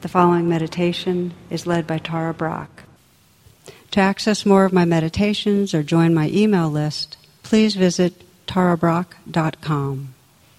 The following meditation is led by Tara Brach. To access more of my meditations or join my email list, please visit tarabrach.com.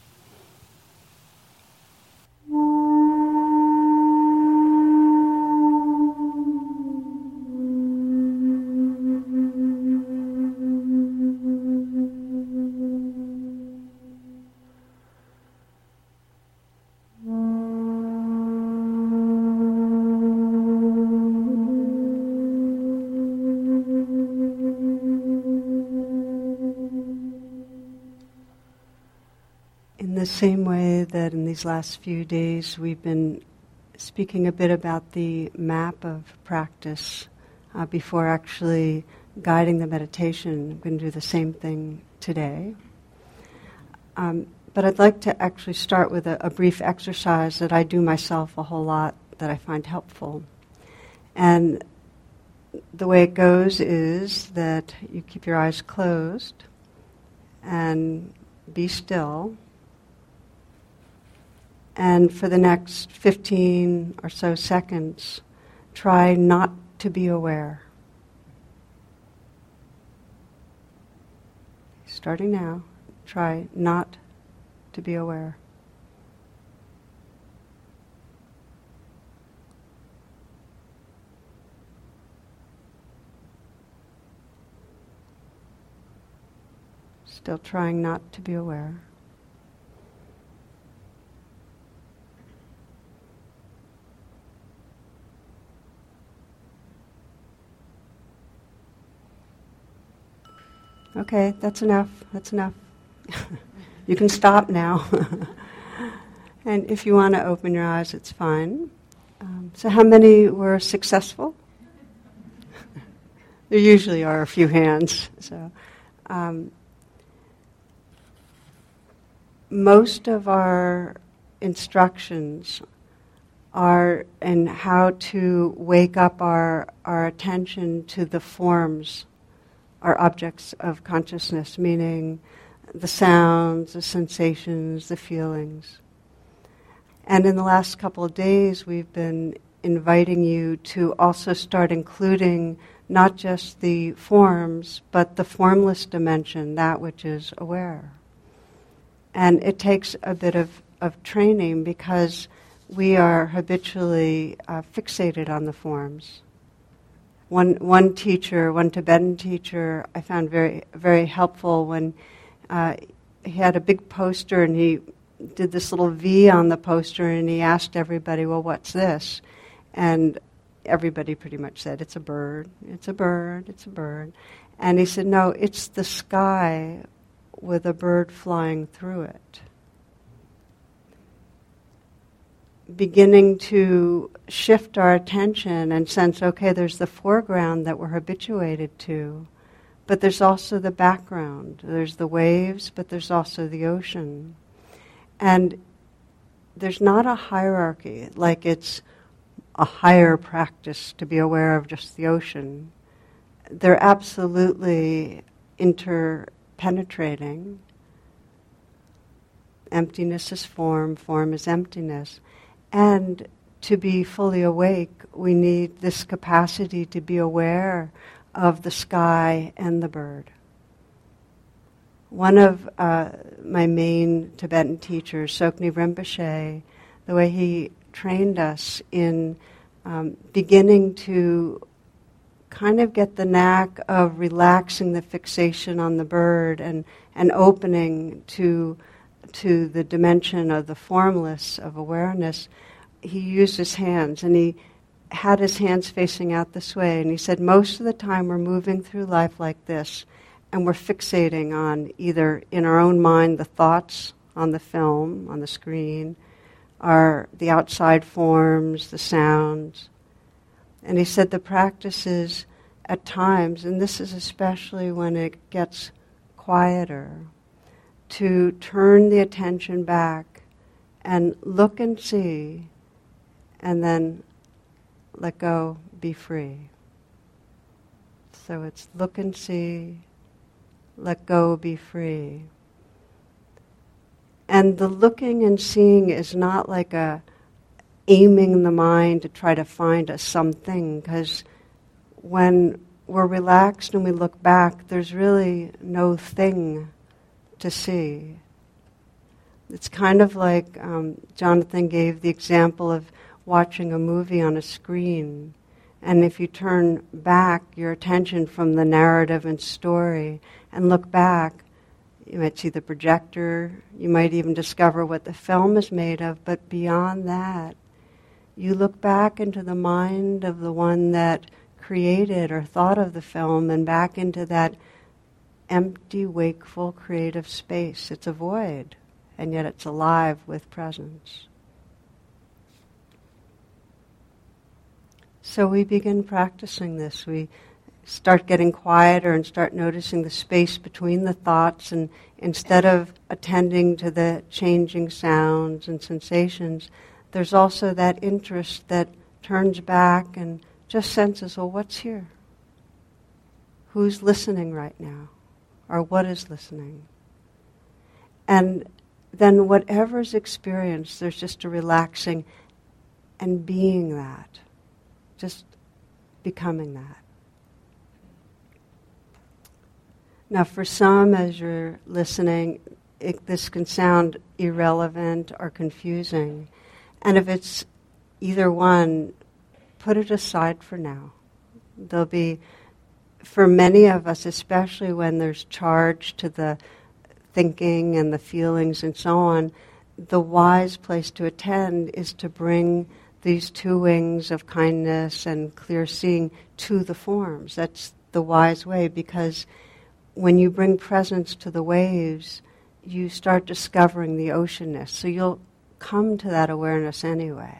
In the same way that in these last few days we've been speaking a bit about the map of practice before actually guiding the meditation, I'm going to do the same thing today. But I'd like to actually start with a brief exercise that I do myself a whole lot that I find helpful. And the way it goes is that you keep your eyes closed and be still. And for the next 15 or so seconds, try not to be aware. Starting now, try not to be aware. Still trying not to be aware. Okay, that's enough. You can stop now. And if you want to open your eyes, it's fine. So how many were successful? There usually are a few hands. So most of our instructions are in how to wake up our attention to the forms, our objects of consciousness, meaning the sounds, the sensations, the feelings. And in the last couple of days, we've been inviting you to also start including not just the forms, but the formless dimension, that which is aware. And it takes a bit of training because we are habitually fixated on the forms. One teacher, one Tibetan teacher, I found very, very helpful when he had a big poster and he did this little V on the poster and he asked everybody, well, what's this? And everybody pretty much said, it's a bird, it's a bird, it's a bird. And he said, no, it's the sky with a bird flying through it. Beginning to shift our attention and sense, okay, there's the foreground that we're habituated to, but there's also the background. There's the waves, but there's also the ocean. And there's not a hierarchy, like it's a higher practice to be aware of just the ocean. They're absolutely interpenetrating. Emptiness is form, form is emptiness. And to be fully awake, we need this capacity to be aware of the sky and the bird. One of my main Tibetan teachers, Tsoknyi Rinpoche, the way he trained us in beginning to kind of get the knack of relaxing the fixation on the bird and opening to the dimension of the formless of awareness, he used his hands, and he had his hands facing out this way, and he said, most of the time we're moving through life like this, and we're fixating on either in our own mind the thoughts on the film, on the screen, or the outside forms, the sounds. And he said the practice is at times, and this is especially when it gets quieter, to turn the attention back and look and see, and then let go, be free. So it's look and see, let go, be free. And the looking and seeing is not like a aiming the mind to try to find a something, because when we're relaxed and we look back, there's really no thing to see. It's kind of like Jonathan gave the example of watching a movie on a screen. And if you turn back your attention from the narrative and story and look back, you might see the projector, you might even discover what the film is made of, but beyond that, you look back into the mind of the one that created or thought of the film and back into that empty, wakeful, creative space. It's a void, and yet it's alive with presence. So we begin practicing this. We start getting quieter and start noticing the space between the thoughts, and instead of attending to the changing sounds and sensations, there's also that interest that turns back and just senses, well, what's here? Who's listening right now? Or what is listening? And then whatever's experienced, there's just a relaxing and being that. Just becoming that. Now for some, as you're listening, this can sound irrelevant or confusing. And if it's either one, put it aside for now. There'll be, for many of us, especially when there's charge to the thinking and the feelings and so on, the wise place to attend is to bring these two wings of kindness and clear seeing to the forms. That's the wise way, because when you bring presence to the waves, you start discovering the oceanness. So you'll come to that awareness anyway.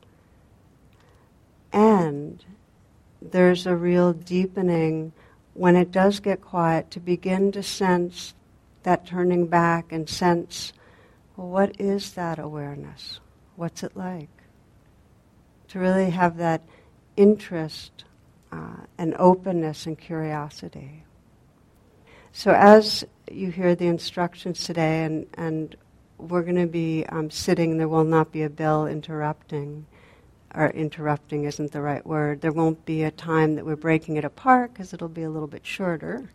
And there's a real deepening when it does get quiet to begin to sense that turning back and sense, well, what is that awareness? What's it like? To really have that interest and openness and curiosity. So as you hear the instructions today, and we're going to be sitting, there will not be a bell interrupting, or interrupting isn't the right word. There won't be a time that we're breaking it apart because it'll be a little bit shorter.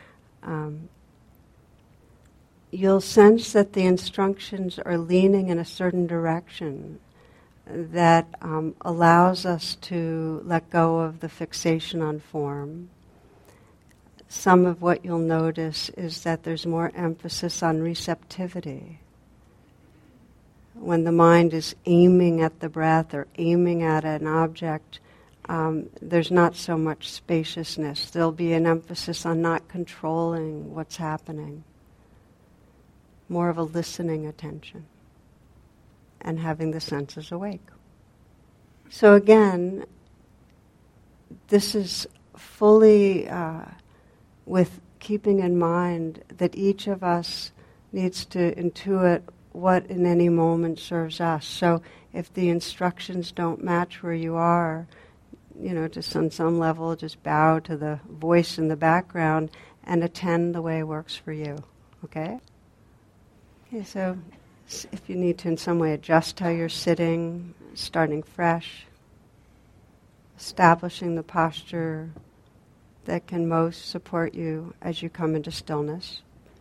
You'll sense that the instructions are leaning in a certain direction that allows us to let go of the fixation on form. Some of what you'll notice is that there's more emphasis on receptivity. When the mind is aiming at the breath or aiming at an object, there's not so much spaciousness. There'll be an emphasis on not controlling what's happening. More of a listening attention and having the senses awake. So again, this is fully with keeping in mind that each of us needs to intuit what in any moment serves us. So if the instructions don't match where you are, just on some level, just bow to the voice in the background and attend the way it works for you. Okay? Okay, so if you need to in some way adjust how you're sitting, starting fresh, establishing the posture that can most support you as you come into stillness.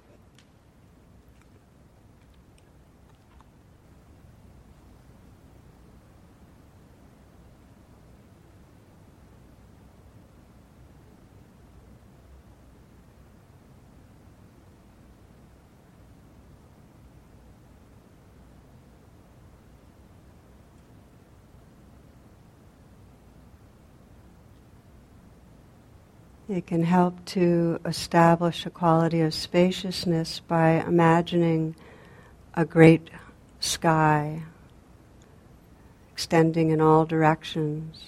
It can help to establish a quality of spaciousness by imagining a great sky extending in all directions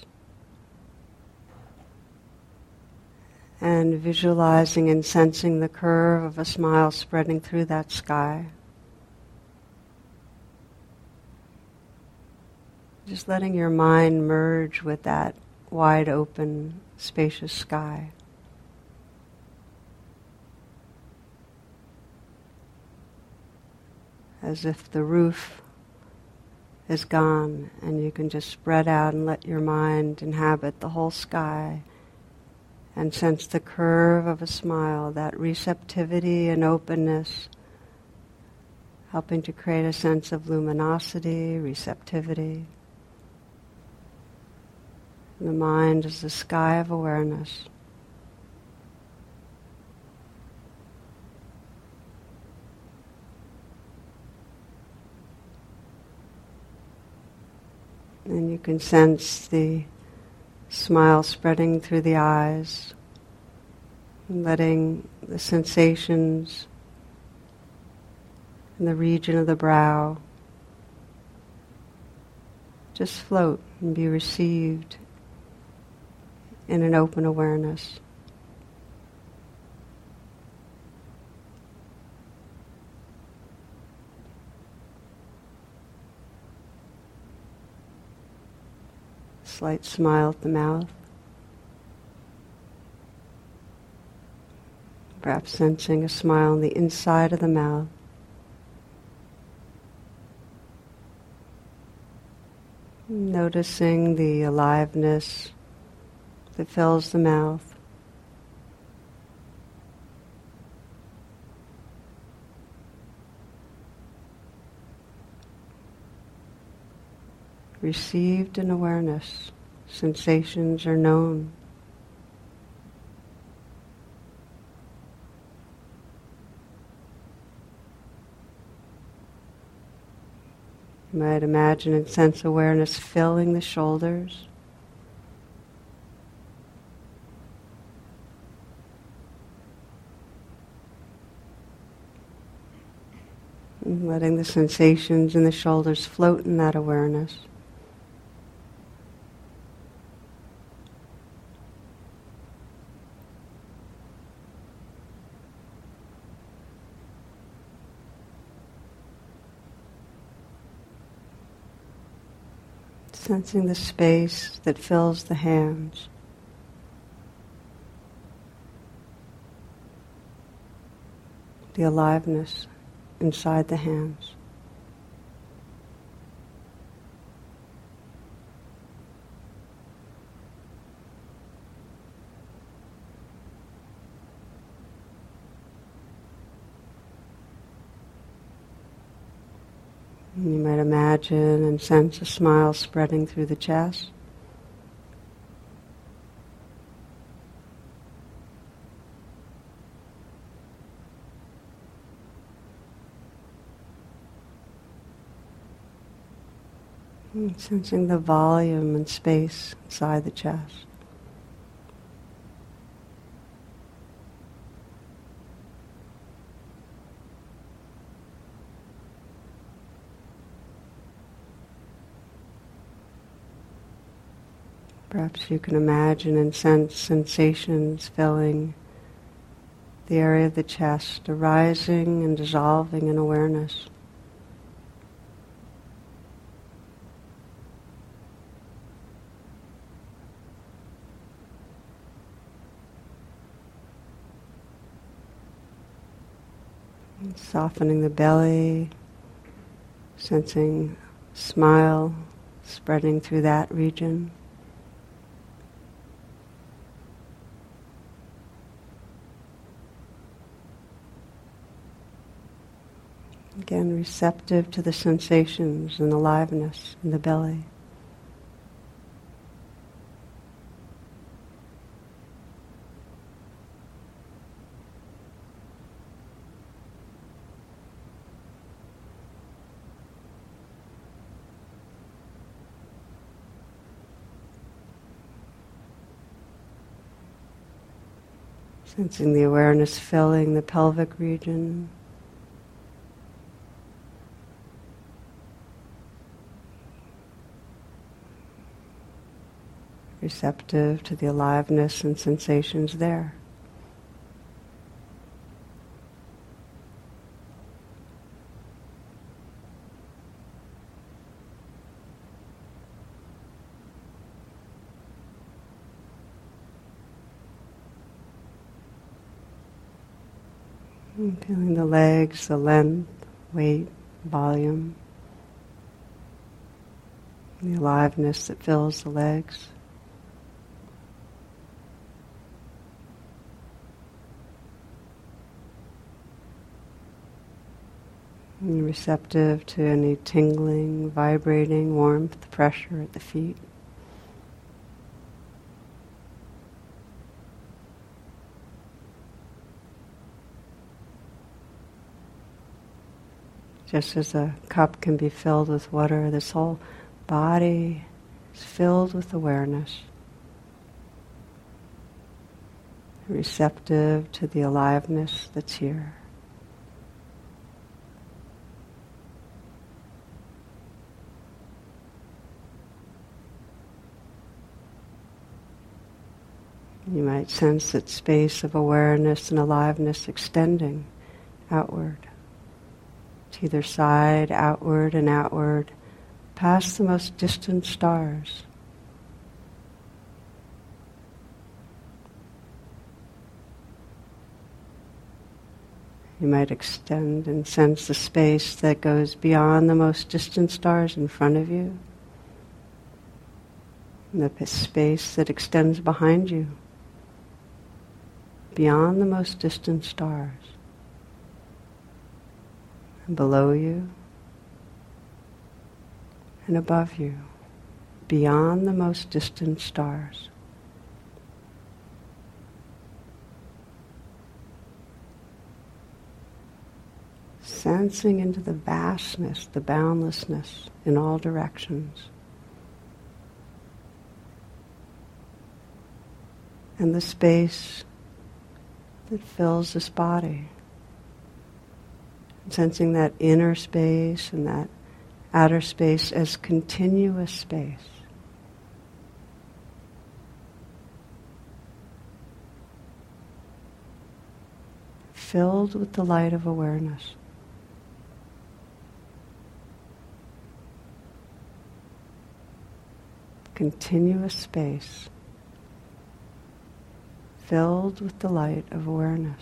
and visualizing and sensing the curve of a smile spreading through that sky. Just letting your mind merge with that wide open, spacious sky. As if the roof is gone, and you can just spread out and let your mind inhabit the whole sky and sense the curve of a smile, that receptivity and openness, helping to create a sense of luminosity, receptivity. The mind is the sky of awareness. And you can sense the smile spreading through the eyes, letting the sensations in the region of the brow just float and be received in an open awareness. Slight smile at the mouth. Perhaps sensing a smile on the inside of the mouth. Noticing the aliveness that fills the mouth. Received in awareness, sensations are known. You might imagine and sense awareness filling the shoulders. And letting the sensations in the shoulders float in that awareness. Sensing the space that fills the hands. The aliveness inside the hands. And you might imagine and sense a smile spreading through the chest. And sensing the volume and space inside the chest. Perhaps you can imagine and sense sensations filling the area of the chest, arising and dissolving in awareness. And softening the belly, sensing smile spreading through that region. Again, receptive to the sensations and aliveness in the belly. Sensing the awareness filling the pelvic region. Receptive to the aliveness and sensations there. And feeling the legs, the length, weight, volume. the aliveness that fills the legs. And receptive to any tingling, vibrating, warmth, pressure at the feet. Just as a cup can be filled with water, this whole body is filled with awareness, receptive to the aliveness that's here. You might sense that space of awareness and aliveness extending outward, to either side, outward and outward, past the most distant stars. You might extend and sense the space that goes beyond the most distant stars in front of you, and the space that extends behind you, beyond the most distant stars, and below you, and above you, beyond the most distant stars. Sensing into the vastness, the boundlessness in all directions. And the space that fills this body. Sensing that inner space and that outer space as continuous space. Filled with the light of awareness. Continuous space. Filled with the light of awareness.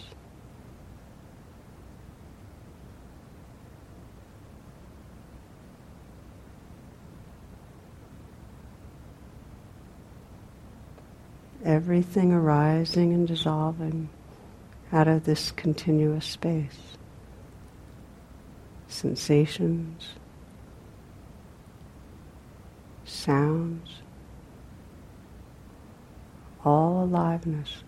Everything arising and dissolving out of this continuous space. Sensations, sounds, all aliveness.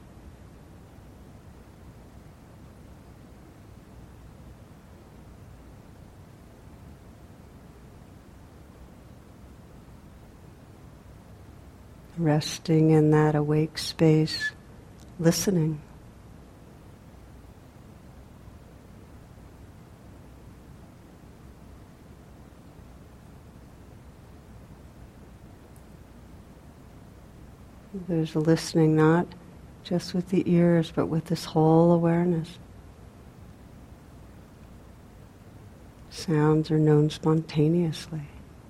Resting in that awake space, listening. There's a listening not just with the ears, but with this whole awareness. Sounds are known spontaneously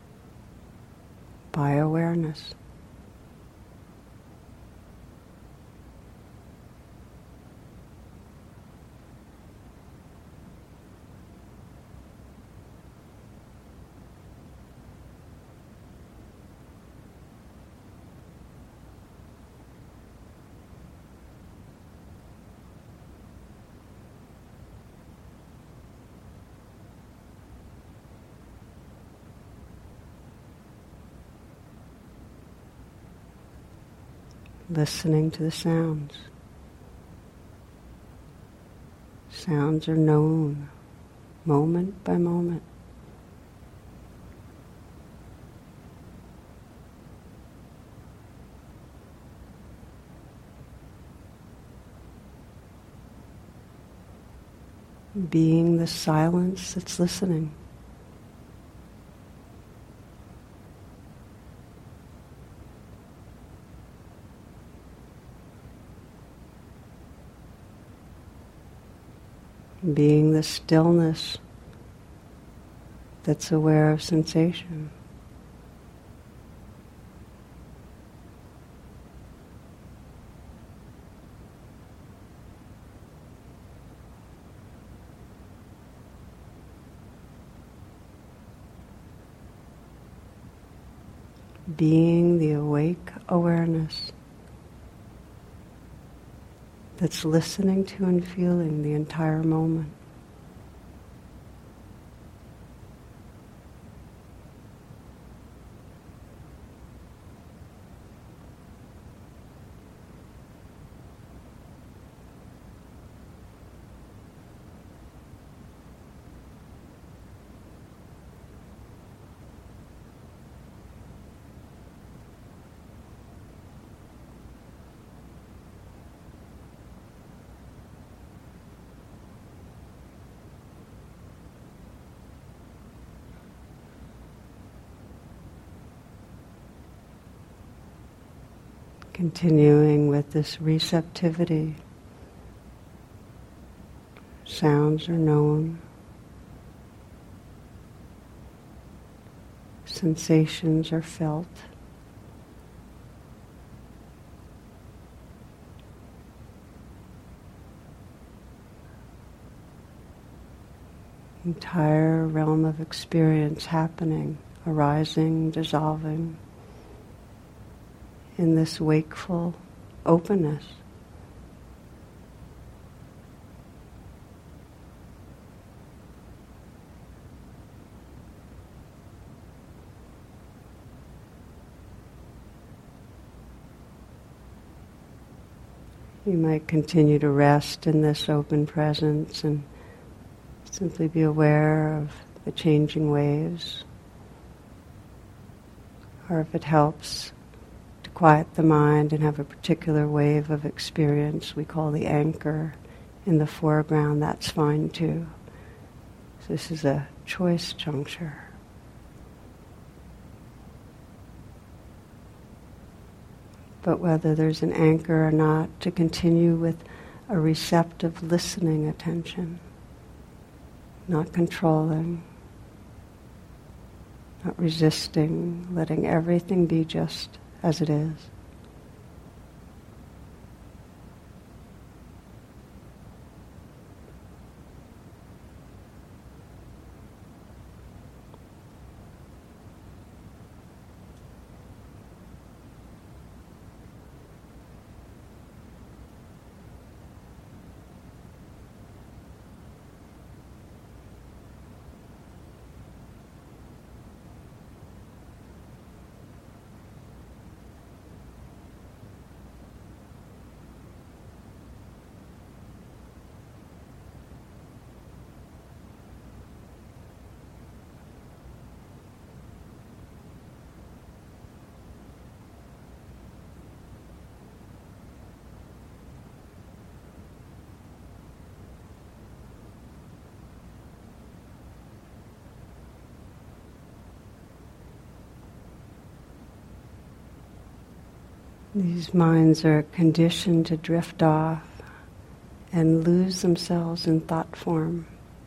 by awareness. Listening to the sounds. Sounds are known moment by moment. Being the silence that's listening. Being the stillness that's aware of sensation. being the awake awareness that's listening to and feeling the entire moment. Continuing with this receptivity. Sounds are known. Sensations are felt. Entire realm of experience happening, arising, dissolving in this wakeful openness. You might continue to rest in this open presence and simply be aware of the changing waves. Or if it helps to quiet the mind and have a particular wave of experience we call the anchor in the foreground, that's fine too. So this is a choice juncture. But whether there's an anchor or not, to continue with a receptive listening attention, not controlling, not resisting, letting everything be just as it is. These minds are conditioned to drift off and lose themselves in thought form.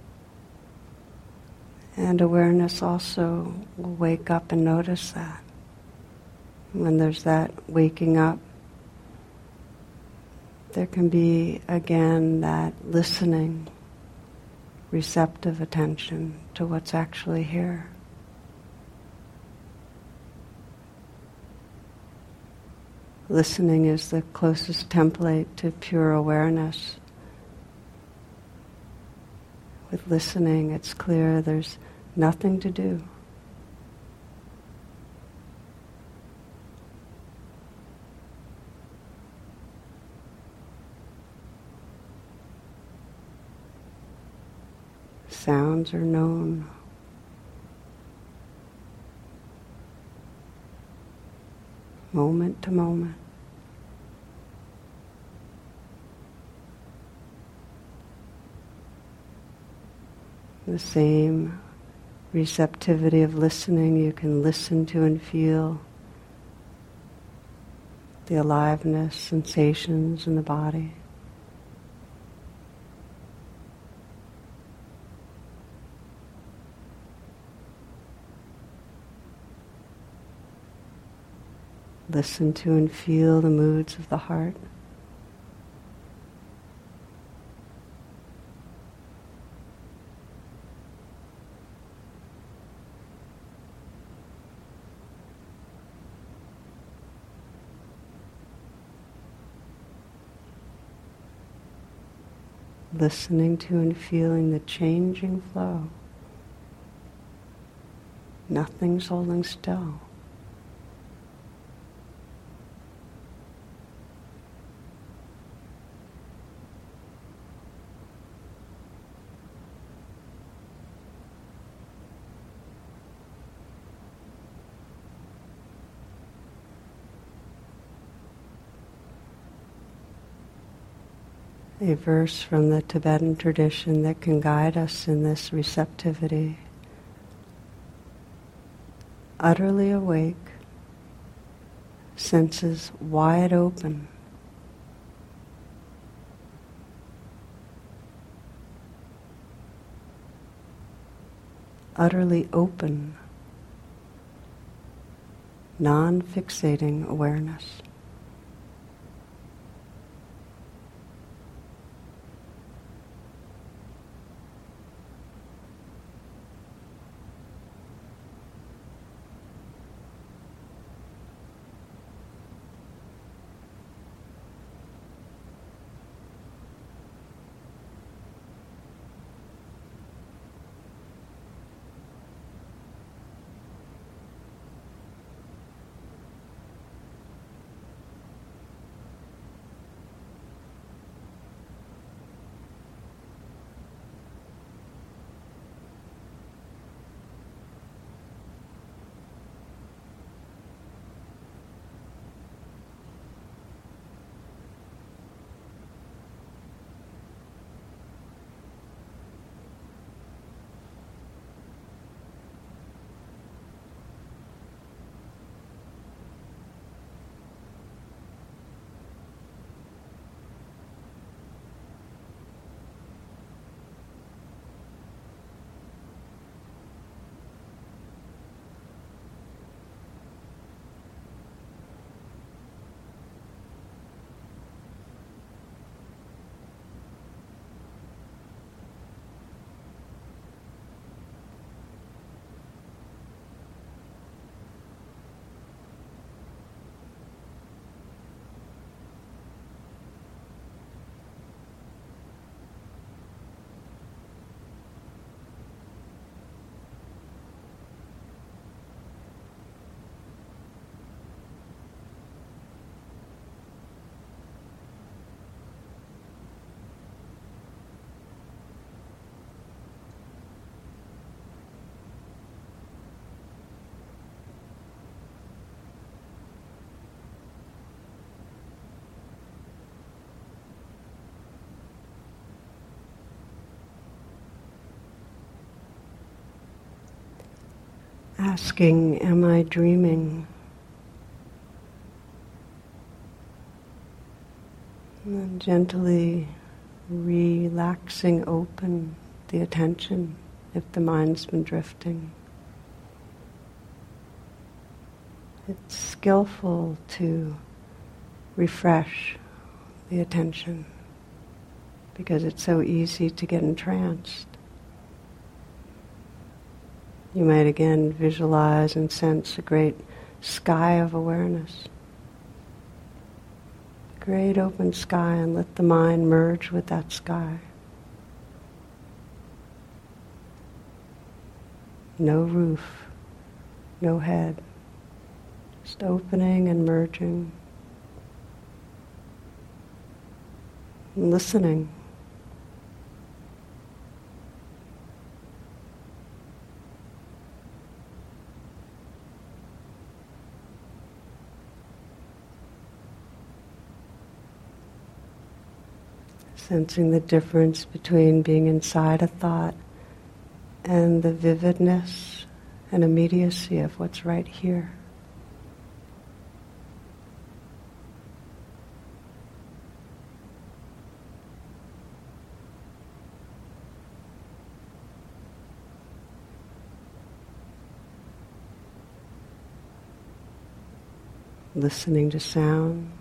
And awareness also will wake up and notice that. When there's that waking up, there can be again that listening, receptive attention to what's actually here. Listening is the closest template to pure awareness. With listening, it's clear there's nothing to do. Sounds are known. Moment to moment. The same receptivity of listening, you can listen to and feel the aliveness, sensations in the body. Listen to and feel the moods of the heart. listening to and feeling the changing flow. Nothing's holding still. A verse from the Tibetan tradition that can guide us in this receptivity. Utterly awake, senses wide open. Utterly open, non-fixating awareness. Asking, am I dreaming? And then gently relaxing open the attention if the mind's been drifting. It's skillful to refresh the attention because it's so easy to get entranced. You might again visualize and sense a great sky of awareness. Great open sky, and let the mind merge with that sky. No roof, no head, just opening and merging. And listening. Sensing the difference between being inside a thought and the vividness and immediacy of what's right here. Listening to sound.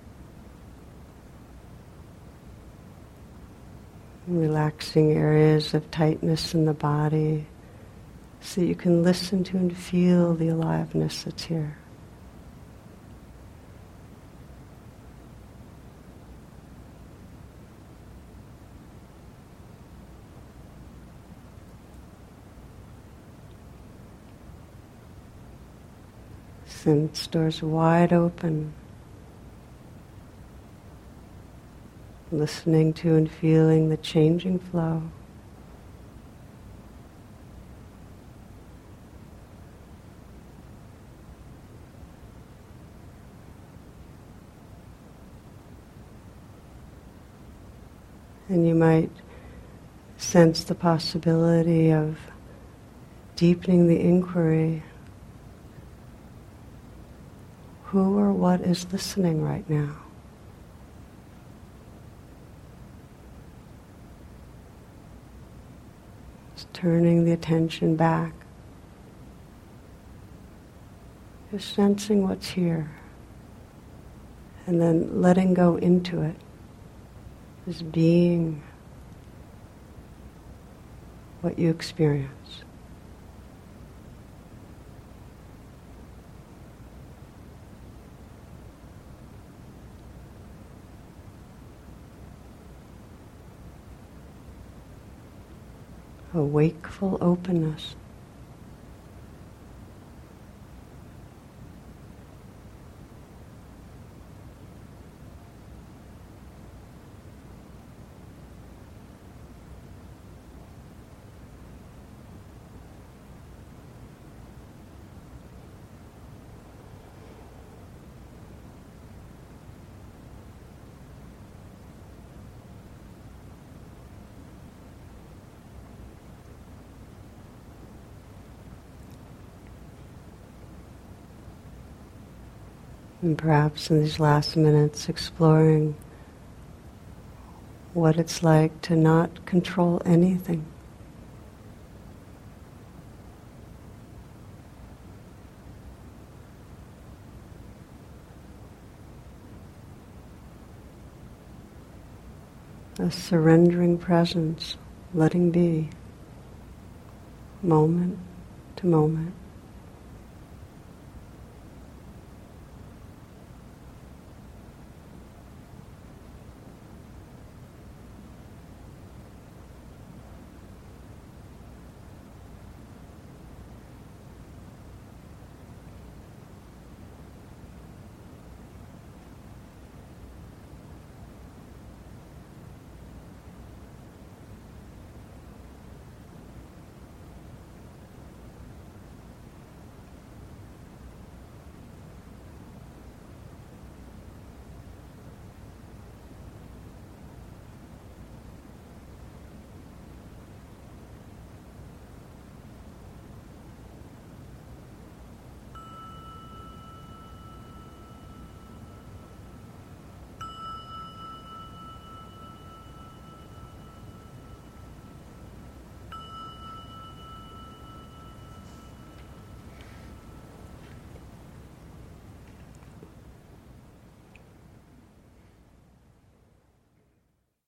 Relaxing areas of tightness in the body so you can listen to and feel the aliveness that's here. Sense doors wide open. Listening to and feeling the changing flow. And you might sense the possibility of deepening the inquiry. Who or what is listening right now? Just turning the attention back. Just sensing what's here. And then letting go into it. Just being what you experience. A wakeful openness. And perhaps in these last minutes exploring what it's like to not control anything. A surrendering presence, letting be, moment to moment.